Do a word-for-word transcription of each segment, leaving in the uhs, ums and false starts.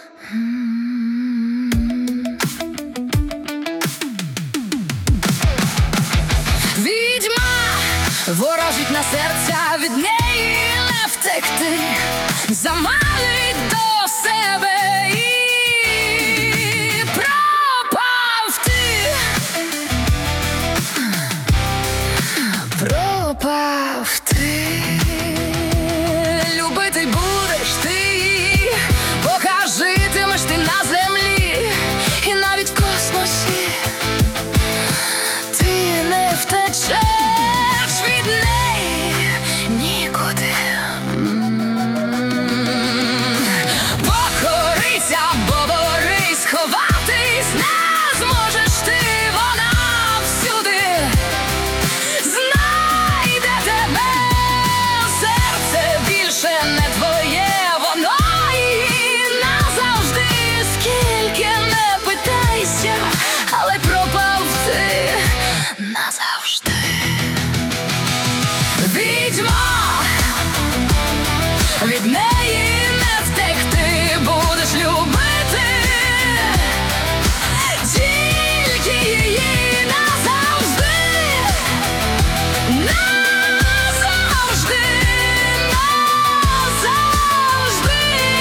Відьма ворожить на серця, від неї не втекти, заманить до себе і пропав ти, пропав ти. Любити будеш ти її, поки житимеш ти на землі, і навіть в космосі ти не втечеш від неї нікуди. Покорися, бо борись, ховатись не зможеш ти, вона всюди знайде тебе. Серце більше не твоє, воно і назавжди. Скільки не питайся, але пропав ти назавжди. Відьма, від неї не втекти, будеш любити тільки її назавжди, назавжди, назавжди.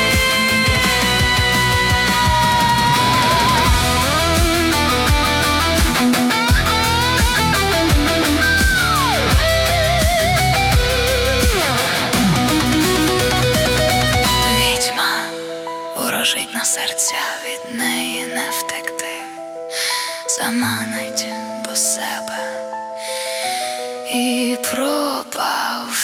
Відьма ворожить на серця, від неї не втекти, заманить до себе і пропав